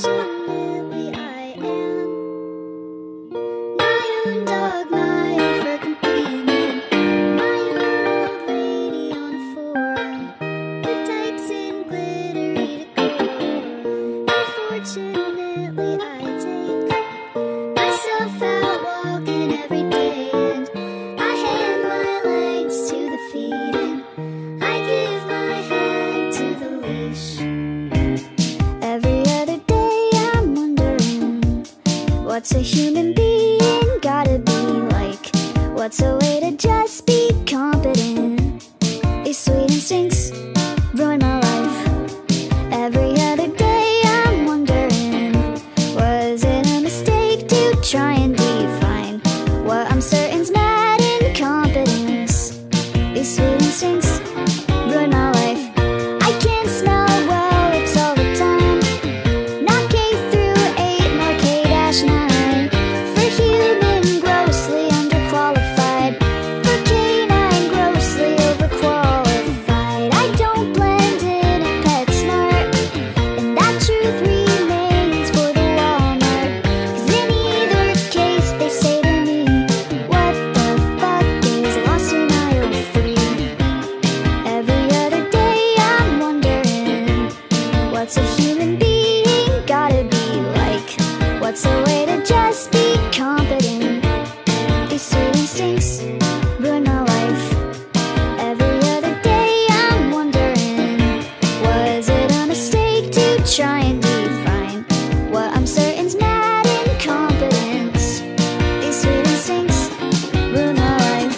Unfortunately, I am my own dog, my own fur companion, my own old lady on a forum who types in glittery decorum. Unfortunately, I take myself out walking every day, and I hand my legs to the feed, and I give my head to the leash. Every other day I'm wondering, what's a human being gotta be like? What's a way to just be competent? These sweet instincts ruin my life. Every other day I'm wondering, was it a mistake to try and define what I'm certain's mad incompetence? These sweet instincts ruin my life. I can't smell well, it's all the time. Not K through 8 nor K-9. For human, grossly underqualified. For canine, grossly overqualified. I don't blend in at PetSmart, and that truth remains for the Walmart. 'Cause in either case they say to me, what the fuck is lost in aisle 3? Every other day I'm wondering, what's a human being gotta be like? What's a way to just be competent? These sweet instincts ruin my life. Every other day I'm wondering, was it a mistake to try and define what I'm certain's mad incompetence? These sweet instincts ruin my life.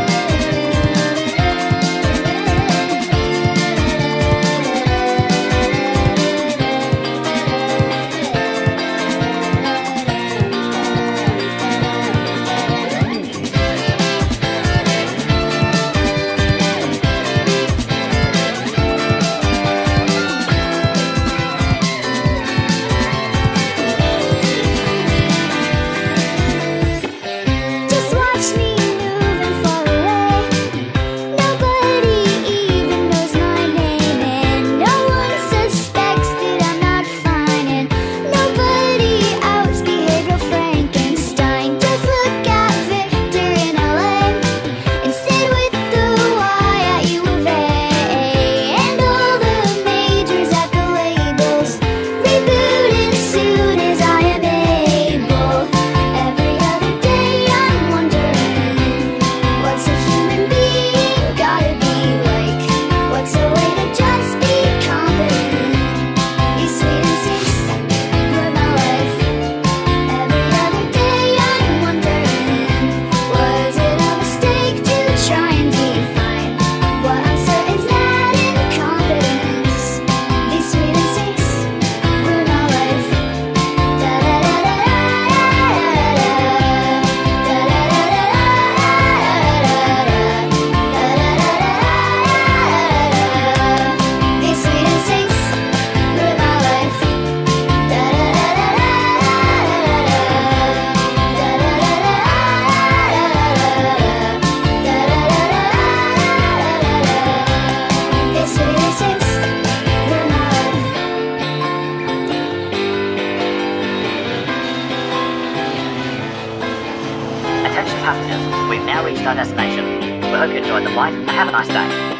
Just watch me moving far away. Nobody even knows my name, and no one suspects that I'm not fine, and nobody outs behavioral Frankenstein. Just look at Victor in LA and sit with the Y at U of A, and all the majors at the labels rebooting soon as I am able. Every other day I'm wondering, what's a human being gotta be like? What's a way to just be competent? These sweet instincts ruin my life. Every other day I'm wondering, was it a mistake to try and define what I'm certain's mad incompetence? These sweet instincts ruin my life. These sweet instincts ruin my life. These sweet instincts ruin my life. Attention passengers, we've now reached our destination. We hope you enjoyed the flight and have a nice day.